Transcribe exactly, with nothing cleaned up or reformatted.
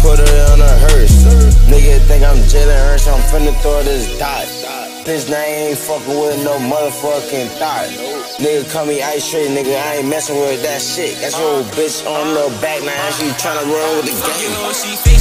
put her on a hearse. Nigga think I'm Jalen Hurts, I'm finna throw this dot. Bitch, now I ain't fucking with no motherfucking thought. Nigga call me ice straight, nigga, I ain't messing with that shit. That's your bitch on the back, now she tryna run with the game.